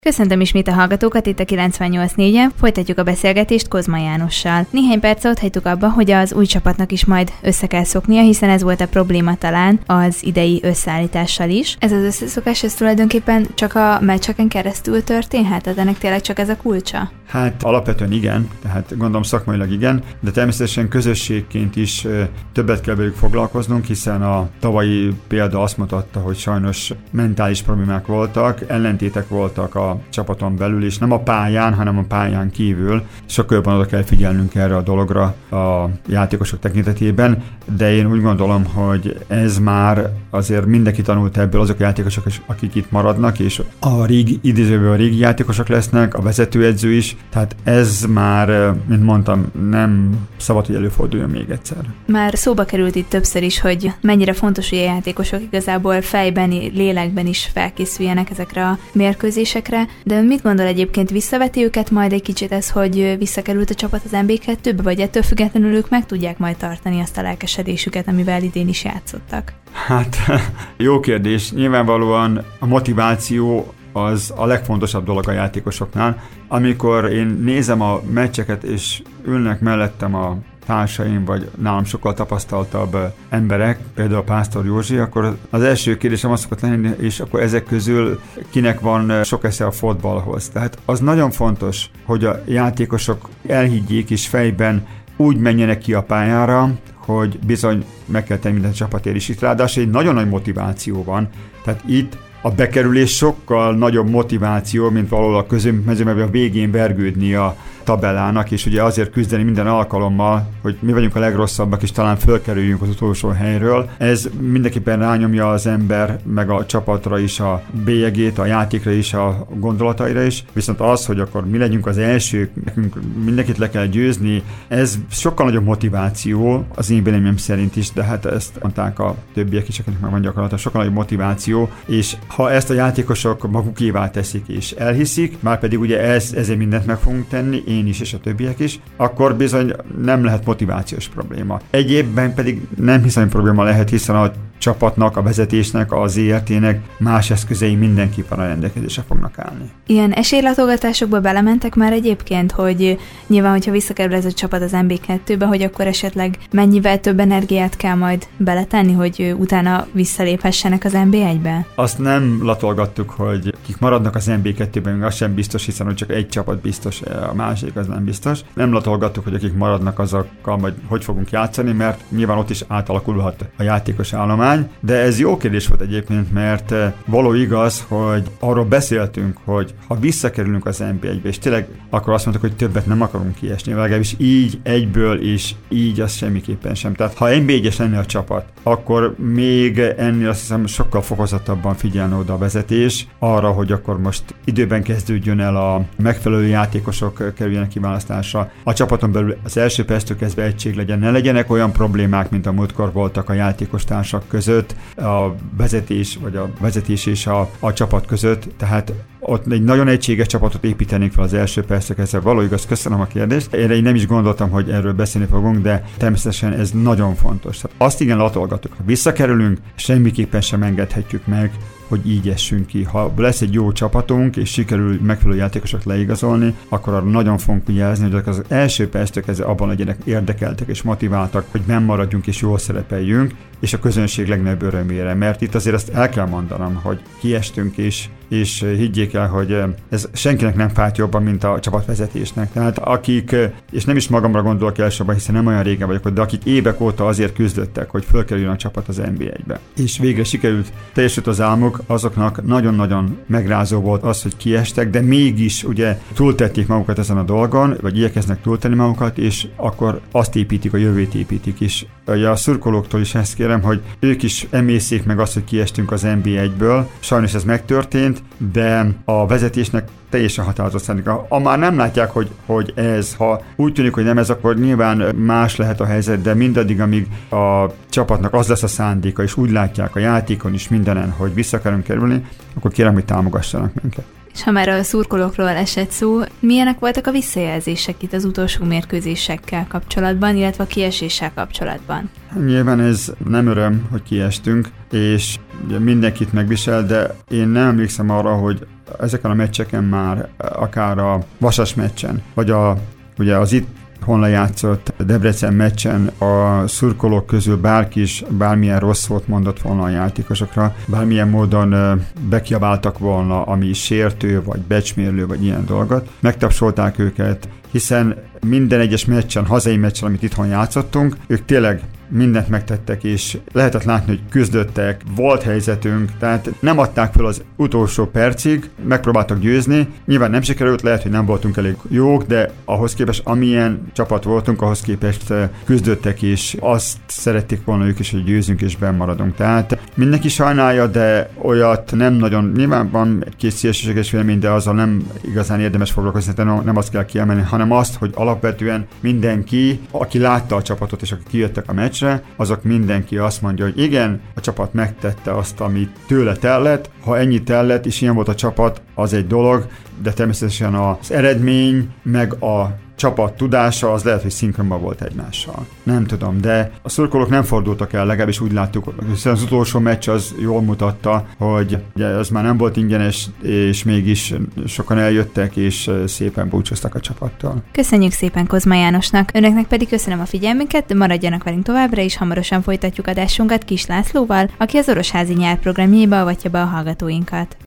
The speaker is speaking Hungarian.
Köszöntöm ismét a hallgatókat itt a 98.4-en, folytatjuk a beszélgetést Kozma Jánossal. Néhány perc ott hagytuk abba, hogy az új csapatnak is majd össze kell szoknia, hiszen ez volt a probléma talán az idei összeállítással is. Ez az összeszokás, ez tulajdonképpen csak a meccseken keresztül történhet? Tehát ennek tényleg csak ez a kulcsa? Hát alapvetően igen, tehát gondolom szakmailag igen, de természetesen közösségként is többet kell velük foglalkoznunk, hiszen a tavalyi példa azt mutatta, hogy sajnos mentális problémák voltak, ellentétek voltak a csapaton belül, és nem a pályán, hanem a pályán kívül. Sokkal jobban oda kell figyelnünk erre a dologra a játékosok tekintetében, de én úgy gondolom, hogy ez már azért mindenki tanult ebből, azok a játékosok, akik itt maradnak, és a régi játékosok lesznek, a vezetőedző is, tehát ez már, mint mondtam, nem szabad, hogy előforduljon még egyszer. Már szóba került itt többször is, hogy mennyire fontos, hogy a játékosok igazából fejben, lélekben is felkészüljenek ezekre a mérkőzésekre, de mit gondol egyébként, visszaveti őket majd egy kicsit ez, hogy visszakerült a csapat az NB2-be, vagy ettől függetlenül ők meg tudják majd tartani azt a lelkesedésüket, amivel idén is játszottak? Hát, jó kérdés. Nyilvánvalóan a motiváció az a legfontosabb dolog a játékosoknál. Amikor én nézem a meccseket, és ülnek mellettem a társaim, vagy nálam sokkal tapasztaltabb emberek, például Pásztor Józsi, akkor az első kérdésem az szokott lenni, és akkor ezek közül kinek van sok esze a fotballhoz. Tehát az nagyon fontos, hogy a játékosok elhiggyék és fejben úgy menjenek ki a pályára, hogy bizony meg kell tenni minden csapatért is. Itt ráadásul egy nagyon nagy motiváció van, tehát itt a bekerülés sokkal nagyobb motiváció, mint valahol a középmezőben, a végén vergődni a tabellának, és ugye azért küzdeni minden alkalommal, hogy mi vagyunk a legrosszabbak, és talán fölkerüljünk az utolsó helyről. Ez mindenképpen rányomja az ember, meg a csapatra is a bélyegét, a játékra is, a gondolataira is. Viszont az, hogy akkor mi legyünk az elsők, nekünk mindenkit le kell győzni, ez sokkal nagyobb motiváció, az én véleményem szerint is, de hát ezt mondták a többiek is, akiknek már van gyakorlata, sokkal nagyobb motiváció, és ha ezt a játékosok magukévá teszik és elhiszik, már pedig ugye ezért mindent meg fogunk tenni, én is és a többiek is, akkor bizony nem lehet motivációs probléma. Egyébben pedig nem hiszem, hogy probléma lehet, hiszen a csapatnak, a vezetésnek, az ZRT-nek más eszközei mindenképpen a rendelkezésre fognak állni. Ilyen esélylátogatásokba belementek már egyébként, hogy nyilván, hogyha visszakerül ez a csapat az NB2-be, hogy akkor esetleg mennyivel több energiát kell majd beletenni, hogy utána visszaléphessenek az NB1-be? Azt nem latolgattuk, hogy kik maradnak az NB2-ben, az sem biztos, hiszen hogy csak egy csapat biztos, a másik az nem biztos. Nem latolgattuk, hogy akik maradnak azokkal majd hogy fogunk játszani, mert nyilván ott is átalakulhat a játékos állomány. De ez jó kérdés volt egyébként, mert való igaz, hogy arról beszéltünk, hogy ha visszakerülünk az NB1-be, és tényleg akkor azt mondtuk, hogy többet nem akarunk kiesni, legalábbis így egyből is, így az semmiképpen sem. Tehát ha NB1-es lenne a csapat, akkor még ennél azt hiszem sokkal fokozottabban figyelne oda a vezetés arra, hogy akkor most időben kezdődjön el a megfelelő játékosok kerüljenek kiválasztásra. A csapaton belül az első perctől kezdve egység legyen, ne legyenek olyan problémák, mint a múltkor voltak a játékostársak között, a vezetés vagy a vezetés és a csapat között, tehát ott egy nagyon egységes csapatot építenénk fel az első percek, ezzel való igaz, köszönöm a kérdést. Én nem is gondoltam, hogy erről beszélni fogunk, de természetesen ez nagyon fontos. Tehát azt igen latolgatjuk, ha visszakerülünk, semmiképpen sem engedhetjük meg, hogy így essünk ki. Ha lesz egy jó csapatunk, és sikerül megfelelő játékosok leigazolni, akkor arra nagyon fogunk vigyázni, hogy az első perctől kezdve abban legyenek érdekeltek és motiváltak, hogy nem maradjunk és jól szerepeljünk, és a közönség legnagyobb örömére. Mert itt azért azt el kell mondanom, hogy kiestünk is, és higgyék el, hogy ez senkinek nem fájt jobban, mint a csapatvezetésnek. Tehát akik, és nem is magamra gondolok elsősorban, hiszen nem olyan régen vagyok ott, de akik évek óta azért küzdöttek, hogy fölkerüljön a csapat az NB1-be. És végre sikerült, teljesült az álmuk, azoknak nagyon-nagyon megrázó volt az, hogy kiestek, de mégis ugye túltették magukat ezen a dolgon, vagy igyekeznek túltenni magukat, és akkor azt építik, a jövőt építik is. Ugye a szurkolóktól is ezt kérem, hogy ők is emészék meg azt, hogy kiestünk az NB1-ből. Sajnos ez megtörtént, de a vezetésnek teljesen határozott szándéka. Már nem látják, hogy ez, ha úgy tűnik, hogy nem ez, akkor nyilván más lehet a helyzet, de mindaddig, amíg a csapatnak az lesz a szándéka, és úgy látják a játékon is mindenen, hogy vissza akarunk kerülni, akkor kérem, hogy támogassanak minket. És ha már a szurkolókról esett szó, milyenek voltak a visszajelzések itt az utolsó mérkőzésekkel kapcsolatban, illetve a kieséssel kapcsolatban? Nyilván ez nem öröm, hogy kiestünk, és ugye mindenkit megvisel, de én nem emlékszem arra, hogy ezeken a meccseken már akár a Vasas meccsen, vagy ugye az itt honnan játszott Debrecen meccsen a szurkolók közül bárki is bármilyen rossz szót mondott volna a játékosokra, bármilyen módon bekiabáltak volna, ami sértő, vagy becsmérlő, vagy ilyen dolgot. Megtapsolták őket, hiszen minden egyes meccsen, hazai meccsen, amit itthon játszottunk, ők tényleg mindent megtettek, és lehetett látni, hogy küzdöttek, volt helyzetünk, tehát nem adták fel az utolsó percig, megpróbáltak győzni, nyilván nem sikerült, lehet, hogy nem voltunk elég jók, de ahhoz képest, amilyen csapat voltunk, ahhoz képest küzdöttek, és azt szerették volna ők is, hogy győzünk és benn maradunk. Tehát mindenki sajnálja, de olyat nem nagyon, nyilván van egy-két szélsőséges vélemény, de azzal nem igazán érdemes foglalkozni, nem azt kell kiemelni, hanem azt, hogy alapvetően mindenki, aki látta a csapatot és akik kijöttek a meccsre, azok mindenki azt mondja, hogy igen, a csapat megtette azt, amit tőle tellett. Ha ennyi tellett, és ilyen volt a csapat, az egy dolog, de természetesen az eredmény, meg a csapat tudása, az lehet, hogy szinkronban volt egymással. Nem tudom, de a szurkolók nem fordultak el, legalábbis úgy láttuk, hiszen az utolsó meccs az jól mutatta, hogy ugye az már nem volt ingyenes, és mégis sokan eljöttek, és szépen búcsúztak a csapattól. Köszönjük szépen Kozma Jánosnak, önöknek pedig köszönöm a figyelmüket, maradjanak velünk továbbra is, hamarosan folytatjuk adásunkat Kis Lászlóval, aki az Orosházi nyár programjaiba avatja be a hallgatóinkat.